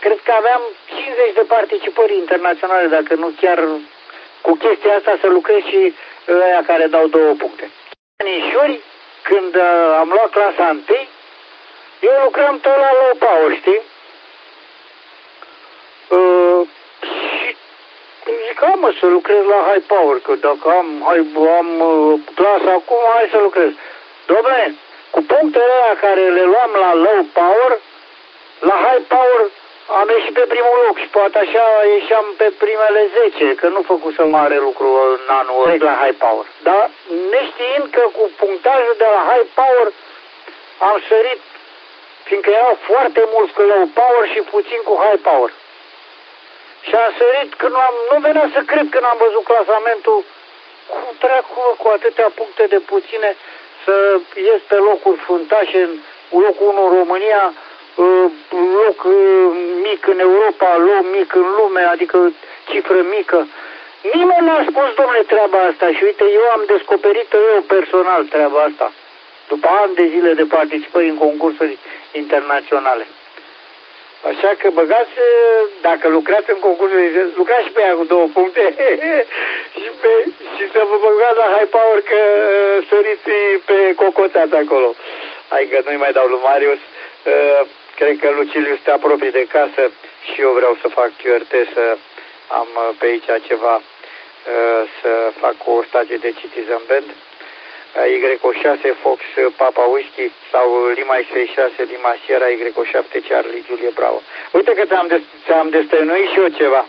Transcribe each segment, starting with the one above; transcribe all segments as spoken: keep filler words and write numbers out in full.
Cred că aveam cincizeci de participări internaționale, dacă nu chiar cu chestia asta să lucrez și ăia care dau două puncte. Anișori, când uh, am luat clasa întâi, eu lucram tot la low power, știi? Uh, și zic, am mă, să lucrez la high power, că dacă am, high, am uh, clasa acum, hai să lucrez. Dom'le, cu punctele alea care le luam la low power, la high power am ieșit pe primul loc și poate așa ieșeam pe primele zece, că nu făcusem mare lucru în anul ăsta la high power. Dar neștiind că cu punctajul de la high power am sărit, fiindcă erau foarte mulți cu low power și puțin cu high power. Și am sărit când am, nu venea să cred când am văzut clasamentul, cum dracu, cu atâtea puncte de puține, să ies pe locuri fruntașe, în locul unu în România, loc mic în Europa, loc mic în lume, adică cifră mică. Nimeni n-a spus, domnule, treaba asta și uite, eu am descoperit eu personal treaba asta, după ani de zile de participări în concursuri internaționale. Așa că băgați, dacă lucrați în concursuri, lucrați și pe ea cu două puncte și, pe, și să vă băgați la high power că săriți pe cocoțați acolo. Hai că nu-i mai dau lui Marius. Uh, cred că Luciliu te apropie de casă și eu vreau să fac Q R T, să am pe aici ceva, uh, să fac o stație de Citizen Band. Y O șase Fox Papa Whisky sau Lima X treizeci și șase Lima Sierra Y O șapte Charlie Julie Bravo. Uite că ți-am des destăinuit și eu ceva.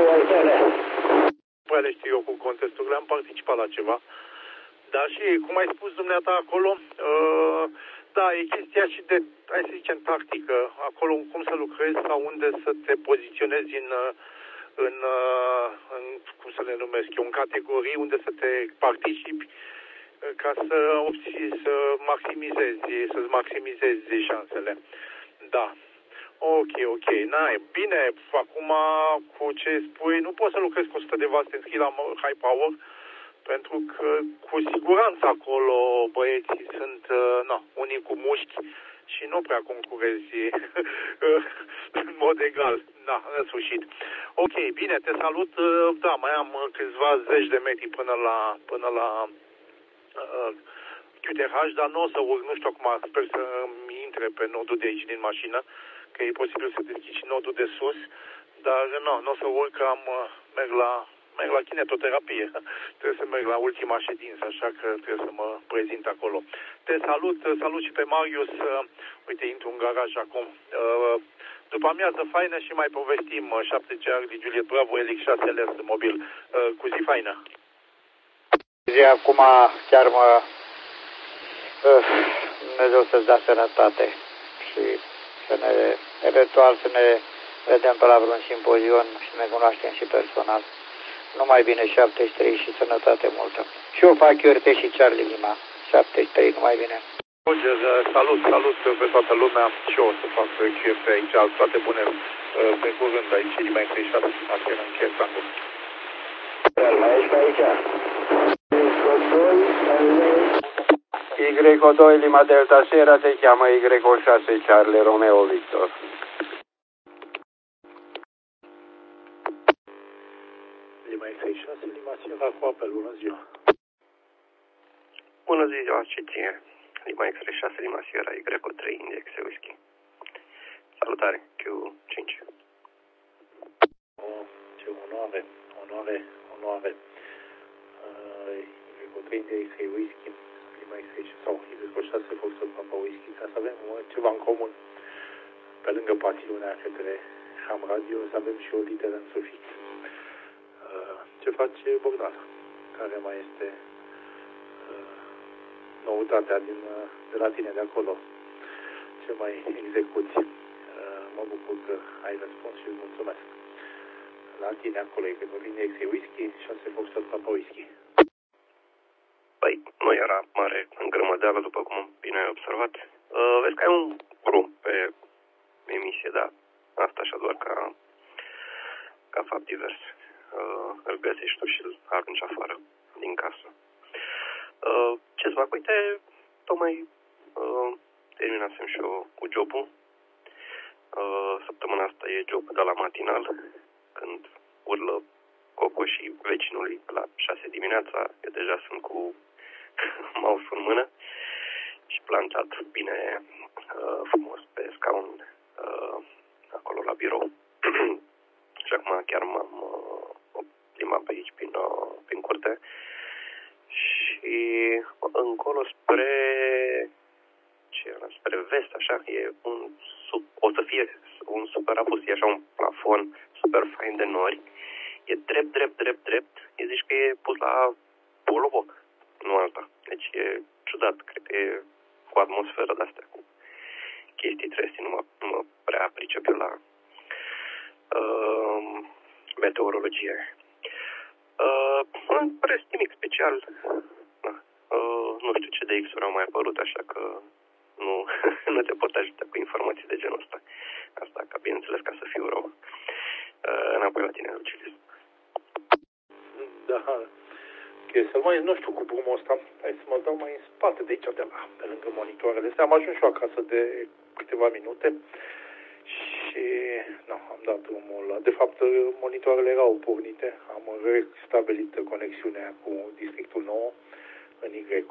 Păi le știu eu cu contestul, le-am participat la ceva. Dar și cum ai spus dumneata acolo, uh, da, e chestia și de, hai să zicem, tactică. Acolo cum să lucrezi sau unde să te poziționezi în, în, în cum să le numesc eu, în categorii, unde să te participi ca să obții, să maximizezi, să-ți maximizezi șansele. Da. Ok, ok. N-ai. Bine, acum cu ce spui, nu poți să lucrezi cu o sută de W te înscrii la high power, pentru că cu siguranță acolo băieții sunt, na, unii cu mușchi și nu prea concurezi în mod egal. Da, în sfârșit. Ok, bine, te salut. Da, mai am câțiva zeci de metri până la, până la uh, Q T H, dar nu o să urc, nu știu acum, sper să mi intre pe nodul de aici din mașină, că e posibil să deschid și nodul de sus, dar nu, nu o să urc, am, merg la, merg la kinetoterapie. Trebuie să merg la ultima ședință, așa că trebuie să mă prezint acolo. Te salut, salut și pe Marius, uite, intru în garaj acum. După amiază faină și mai povestim, șapte Charlie Juliet Bravo, L X șase L S mobil, cu zi faină. Zi acum chiar mă, Dumnezeu să-ți dea sănătate și să ne, eventual să ne vedem pe la vreun simpozion și ne cunoaștem și personal. Numai bine, șaptezeci și trei și sănătate multă. Și eu fac Q R T și Charlie Lima, șaptezeci și trei, numai bine. Roger, salut, salut pe toată lumea și eu o să fac Q R T aici, toate bune pe curând aici, Lima treizeci și șase, Lima încerc acum. Aici, aici. Y O doi Lima Delta Sierra se cheamă Y O șase Charlie Romeo Victor. Lima treizeci și șase Lima Sierra cu apel, bună ziua. Bună ziua, ce ție? Lima treizeci și șase Lima Sierra Y O trei Index Whisky. Salutare, Q cinci. O, ce onoare, onoare, onoare. Y O trei Index Whisky. Sau Y O șase Foxtrot Papa Whisky, ca să avem ceva în comun. Pe lângă pasiunea către ham radio, să avem și o literă în sufix. Ce face Bogdan? Care mai este noutatea din, de la tine de acolo? Ce mai execuți? Mă bucur că ai răspuns și îți mulțumesc. La tine acolo e că vorbim de X Whisky, șase Foxtrot Papa Whisky. Păi, nu era mare îngrămădeală, după cum bine ai observat. Uh, vezi că ai un grup pe emisie, dar asta așa doar ca, ca fapt divers. Uh, îl găsești tu și îl arunci afară din casă. Uh, ce-ți fac? Uite, tocmai uh, terminasem și eu cu jobul. Uh, săptămâna asta e job de la matinal, când urlă cocoșii vecinului la șase dimineața. Eu deja sunt cu mouse în mână și plantat bine uh, frumos pe scaun uh, acolo la birou. Și acum chiar m-am uh, plimbat pe aici prin, uh, prin curte și încolo spre ce era, spre vest, așa, e un sub, o să fie un super apus, e așa un plafon super fain de nori, e drept, drept, drept, drept, e zici că e pus la poloboc, nu alta, deci e ciudat, cred că e cu atmosferă de-astea, cu chestii trestii, nu mă, nu mă prea pricep eu la uh, meteorologie. Uh, în rest, nimic special, da. uh, nu știu ce de X-uri au mai apărut, așa că nu, nu te pot ajuta cu informații de genul ăsta. Asta, ca bineînțeles, ca să fiu rău. Uh, înapoi la tine, Lucilis. Da, ok, să-l mai, nu știu, cu drumul ăsta, hai să mă dau mai în spate de aici, de la, pe lângă monitoarele astea. Am ajuns și eu acasă de câteva minute și, nu, am dat drumul ăla. De fapt, monitoarele erau pornite, am restabilit conexiunea cu districtul nou în Y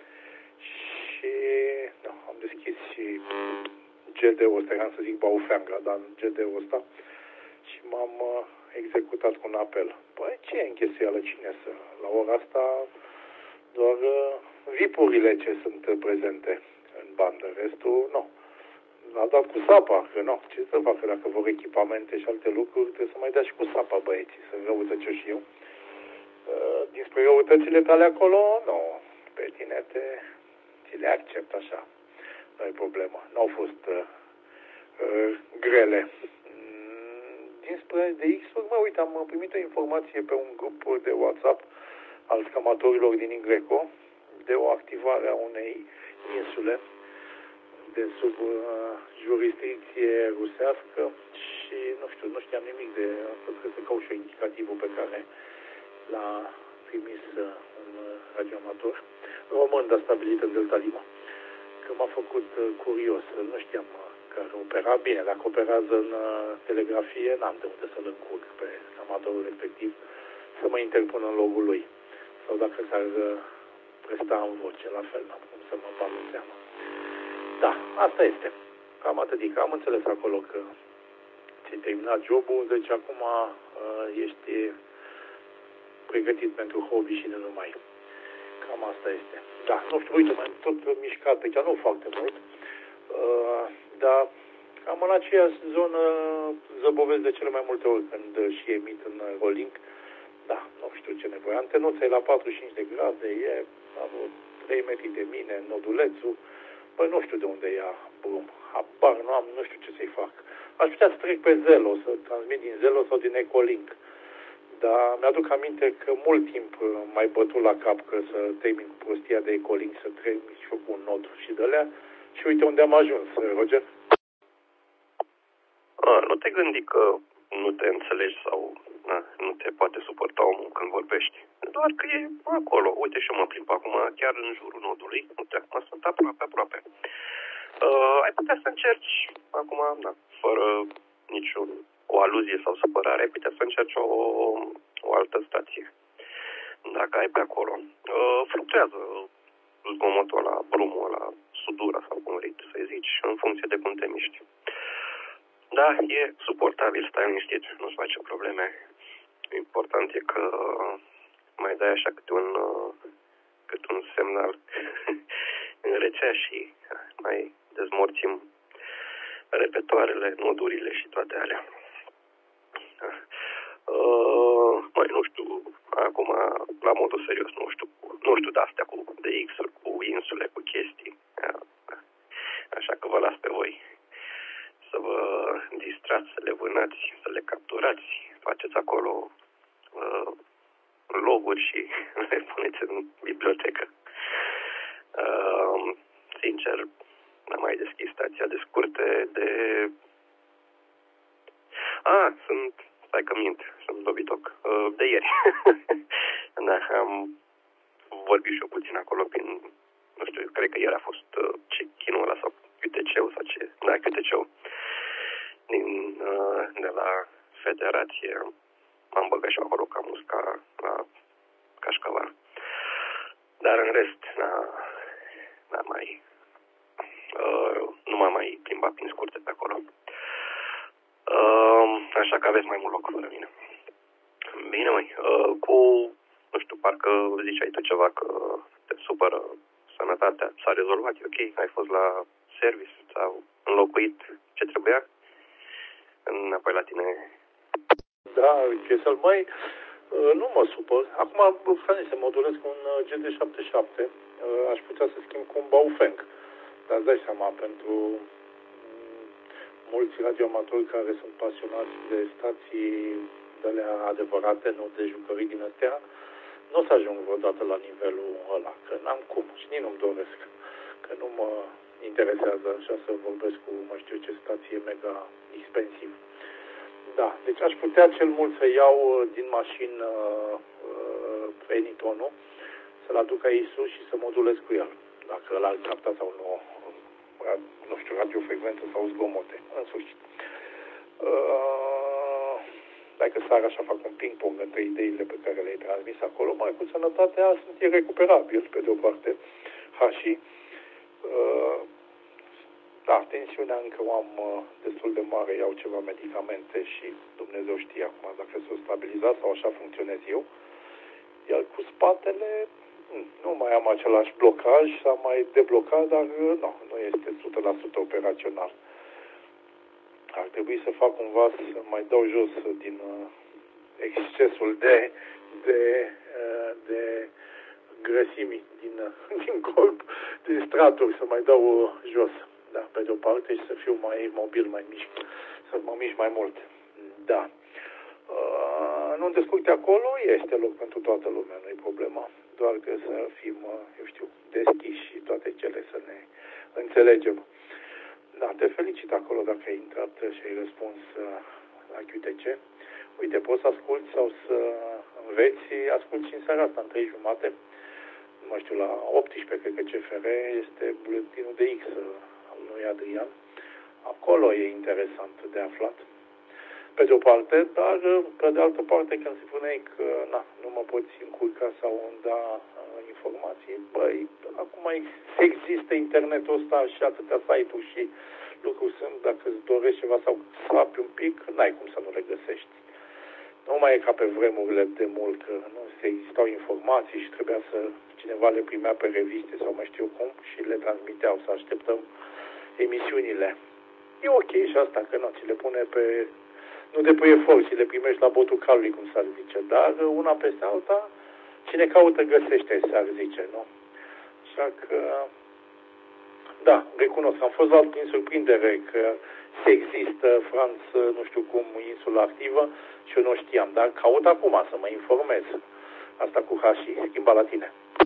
și, nu, am deschis și G D-ul ăsta, eram să zic Baufeanga, dar G D-ul ăsta și m-am uh, executat cu un apel. Păi, ce e închesuială, cine să? La ora asta, doar uh, V I P-urile ce sunt prezente în bandă. Restul, nu. A dat cu sapa, că nu. Ce să facă dacă vor echipamente și alte lucruri, trebuie să mai dea și cu sapa băieții, să răutăce și eu. Uh, dinspre răutățile tale acolo, nu. Pe tine te, ți le accept așa. Nu e problemă. N-au fost uh, uh, grele. Dinspre de X-uri, mă, uite, am primit o informație pe un grup de WhatsApp al scamatorilor din Ingreco de o activare a unei insule de sub uh, jurisdicție rusească și, nu știu, nu știam nimic de asta, trebuie să caut și indicativul pe care l-a trimis uh, un radioamator român, dar stabilit în Delta Lima, că m-a făcut uh, curios, nu știam uh, care opera bine. Dacă operează în uh, telegrafie, n-am de unde să-l încurc pe amatorul respectiv să mă interpun în logul lui. Sau dacă s-ar uh, presta în voce, la fel, n-am cum să mă bag în seama. Da, asta este. Cam atât. Am înțeles acolo că ți-ai terminat jobul, deci acum uh, ești pregătit pentru hobby și nu numai. Cam asta este. Da, nu știu, uite, mai tot mișcat pe chiar, nu foarte mult. Uh, dar cam în aceeași zonă zăbovesc de cele mai multe ori când și emit în rolling. Da, nu știu ce nevoie. Antenuța e la patruzeci și cinci de grade, e la trei metri de mine, nodulețul. Băi, nu știu de unde ia brum. Habar nu am, nu știu ce să-i fac. Aș putea să trec pe Zelo, să transmit din Zelo sau din Ecolink. Dar mi-aduc aminte că mult timp m-ai bătut la cap că să termin cu prostia de Ecolink, să trec și eu cu un nod și de alea. Și uite unde am ajuns, Roger. A, nu te gândi că nu te înțelegi sau na, nu te poate suporta omul când vorbești. Doar că e acolo. Uite și eu mă plimb acum chiar în jurul nodului. Uite, acum sunt aproape, aproape. Uh, ai putea să încerci acum, na, fără niciun o aluzie sau supărare, ai putea să încerci o, o altă stație. Dacă ai pe acolo. Uh, fluctuează zgomotul ăla, brumul ăla, sudura sau cum vrei să-i zici, în funcție de cum te miști. Da, e suportabil, stai liniștit, nu-ți face probleme. Important e că mai dai așa câte un, câte un semnal în rețea și mai dezmorțim repetoarele, nodurile și toate alea. Uh, mai nu știu, acum, la modul serios, nu știu, nu știu de-astea cu D X-uri, cu insule, cu chestii. Așa că vă las pe voi să vă distrați, să le vânați, să le capturați, faceți acolo uh, loguri și le puneți în bibliotecă. Uh, sincer, n-am mai deschis stația de scurte de... Ah, sunt... Stai că mint, sunt dobitoc. Uh, de ieri. Da, am vorbit și eu puțin acolo prin... Nu știu, cred că ieri a fost uh, ce chinul ăla sau Q T C-ul sau ce... Da, Q T C-ul. din, de la Federație. M-am băgat și acolo ca musca la cașcaval. Dar în rest, n-a, n-a mai, uh, nu m-am mai plimbat prin scurte pe acolo. Uh, așa că aveți mai mult loc fără mine. Bine, măi, uh, cu, nu știu, parcă ziceai tu ceva că te supără sănătatea. S-a rezolvat, e ok? Ai fost la service sau înlocuit ce trebuia? Înapoi la tine. Da, ce să-l mai... Nu mă supăr. Acum, frate, se modulez cu un G D șaptezeci și șapte. Aș putea să schimb cu un Baofeng. Dar îți dai seama, pentru mulți radioamatori care sunt pasionați de stații de alea adevărate, nu de jucării din astea, nu o să ajung vreodată la nivelul ăla, că n-am cum și nici nu-mi doresc, că nu mă interesează așa să vorbesc cu, mă știu ce, stație mega expensiv. Da, deci aș putea cel mult să iau din mașină uh, Enitonul, să-l aduc aici sus și să modulez cu el. Dacă ăla îl capta sau nu, nu știu, radiofrecvență sau zgomote, în sfârșit. Uh, dacă seara așa fac un ping-pong între ideile pe care le-ai transmis acolo, mai cu sănătatea sunt irecuperabil, pe de o parte, Hashi. Uh, Da, tensiunea încă o am uh, destul de mare, iau ceva medicamente și Dumnezeu știe acum dacă s-o stabilizat sau așa funcționez eu. Iar cu spatele nu mai am același blocaj, s-a mai deblocat, dar uh, nu, nu este o sută la sută operațional. Ar trebui să fac cumva să mai dau jos din uh, excesul de, de, uh, de grăsimi din, uh, din corp, din straturi, să mai dau uh, jos. Da, pe de o parte și să fiu mai mobil, mai mișc, să mă mișc mai mult. Da. Uh, nu descurc de acolo, este loc pentru toată lumea, nu-i problema. Doar că să fim, eu știu, deschiși și toate cele să ne înțelegem. Da, te felicit acolo dacă ai intrat și ai răspuns la Q T C. Uite, poți să asculti sau să înveți, asculti și în seara asta, în trei jumate. Nu mai știu, la optsprezece, cred că C F R este buletinul de X lui Adrian. Acolo e interesant de aflat. Pe de o parte, dar pe de altă parte, când se spuneai că na, nu mă poți încurca sau da informații, băi, acum există internetul ăsta și atâtea site-uri și lucruri sunt, dacă îți dorești ceva sau sapi un pic, n-ai cum să nu le găsești. Nu mai e ca pe vremurile de mult, că nu se existau informații și trebuia să cineva le primea pe reviste sau mai știu cum și le transmiteau, să așteptăm emisiunile. E ok și asta, că nu, ți le pune pe... Nu depui efort și le primești la botul calului, cum s-ar zice, dar una peste alta, cine caută găsește, s-ar zice, nu? Așa că, da, recunosc, am fost luat prin surprindere că există Franț, nu știu cum, insula activă și eu nu știam, dar caut acum să mă informez. Asta cu Hashi, schimba la tine.